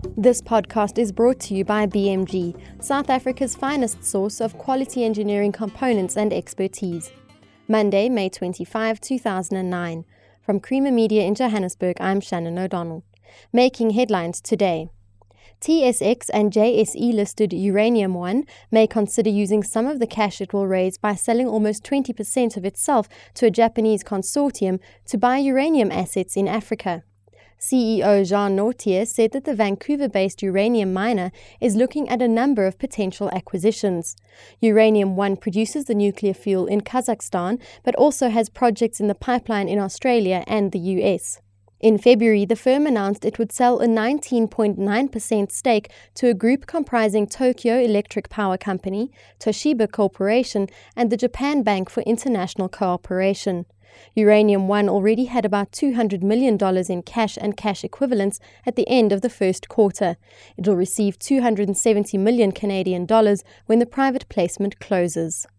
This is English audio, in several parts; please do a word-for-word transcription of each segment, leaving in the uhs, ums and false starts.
This podcast is brought to you by B M G, South Africa's finest source of quality engineering components and expertise. Monday, May twenty-fifth, two thousand nine. From Creamer Media in Johannesburg, I'm Shannon O'Donnell. Making headlines today. T S X and J S E-listed Uranium One may consider using some of the cash it will raise by selling almost twenty percent of itself to a Japanese consortium to buy uranium assets in Africa. C E O Jean Northier said that the Vancouver-based uranium miner is looking at a number of potential acquisitions. Uranium One produces the nuclear fuel in Kazakhstan, but also has projects in the pipeline in Australia and the U S. In February, the firm announced it would sell a nineteen point nine percent stake to a group comprising Tokyo Electric Power Company, Toshiba Corporation, and the Japan Bank for International Cooperation. Uranium One already had about two hundred million dollars in cash and cash equivalents at the end of the first quarter. It will receive two hundred seventy million Canadian dollars when the private placement closes.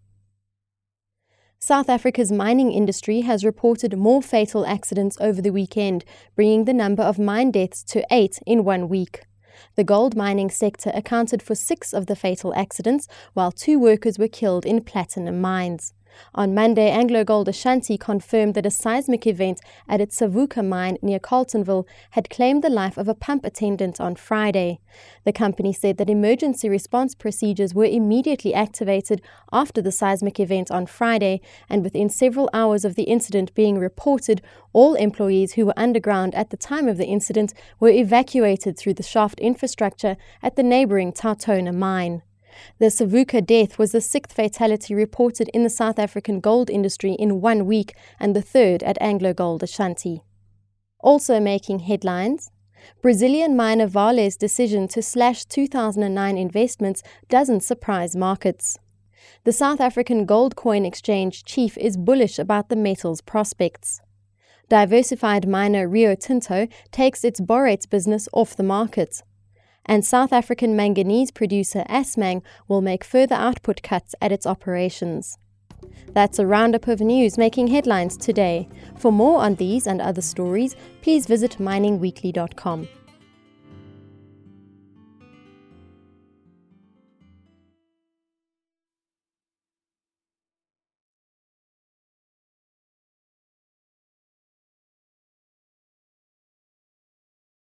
South Africa's mining industry has reported more fatal accidents over the weekend, bringing the number of mine deaths to eight in one week. The gold mining sector accounted for six of the fatal accidents, while two workers were killed in platinum mines. On Monday, AngloGold Ashanti confirmed that a seismic event at its Savuka mine near Carletonville had claimed the life of a pump attendant on Friday. The company said that emergency response procedures were immediately activated after the seismic event on Friday, and within several hours of the incident being reported, all employees who were underground at the time of the incident were evacuated through the shaft infrastructure at the neighbouring Tautona mine. The Savuka death was the sixth fatality reported in the South African gold industry in one week and the third at AngloGold Ashanti. Also making headlines, Brazilian miner Vale's decision to slash two thousand nine investments doesn't surprise markets. The South African Gold Coin Exchange chief is bullish about the metal's prospects. Diversified miner Rio Tinto takes its borates business off the market. And South African manganese producer Assmang will make further output cuts at its operations. That's a roundup of news making headlines today. For more on these and other stories, please visit mining weekly dot com.